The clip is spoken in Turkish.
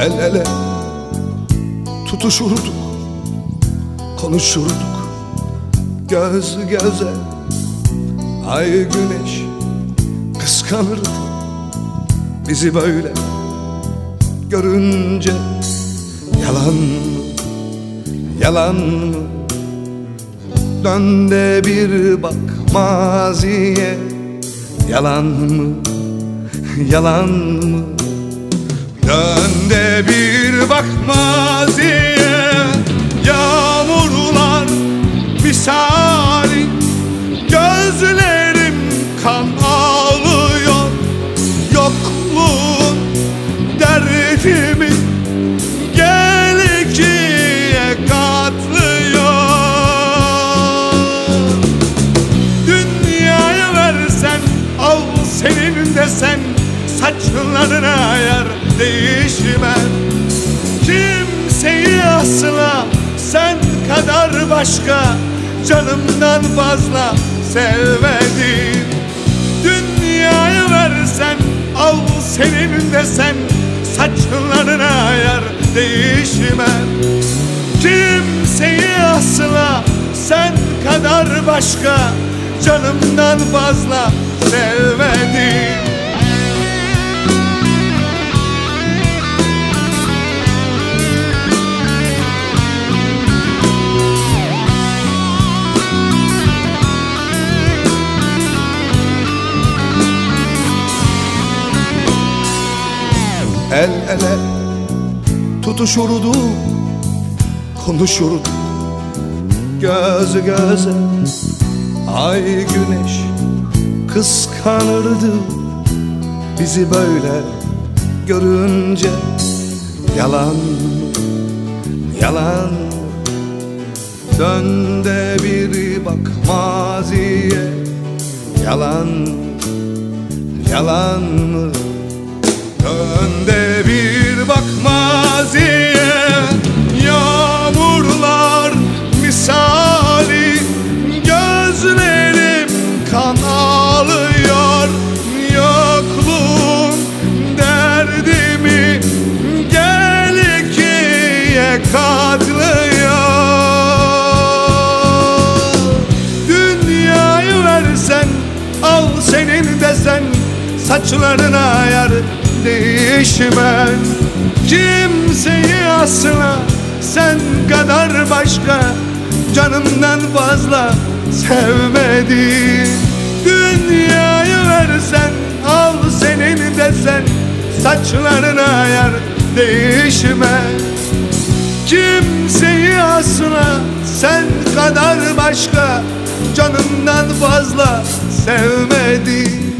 El ele tutuşurduk, konuşurduk göz göze. Ay güneş kıskanırdı bizi böyle görünce. Yalan mı, yalan mı? Dön de bir bak maziye. Yalan mı, yalan mı? Dön de bir bak maziye. Yağmurlar misali gözlerim kan ağlıyor. Yokluğun derdimi gel ikiye katlıyor. Dünyayı versen al senin desen, saçlarına yer değişmez. Kimseyi asla sen kadar başka canımdan fazla sevmedim. Dünyayı versen al senin desen, saçlarına yer değişmez. Kimseyi asla sen kadar başka canımdan fazla sevmedim. El ele tutuşurduk, konuşurduk göz göze. Ay güneş kıskanırdı bizi böyle görünce. Yalan mı, yalan mı? Dön de bir bak maziye. Yalan mı, yalan mı? Dön de bir bak maziye. Yağmurlar misali gözlerim kan ağlıyor. Yokluğun derdimi gel ikiye katlıyor. Dünyayı versen al senin desen, saçlarına yer değişmez. Kimseyi asla sen kadar başka canımdan fazla sevmedim. Dünyayı versen al senin desen, saçlarına yer değişmez. Kimseyi asla sen kadar başka canımdan fazla sevmedim.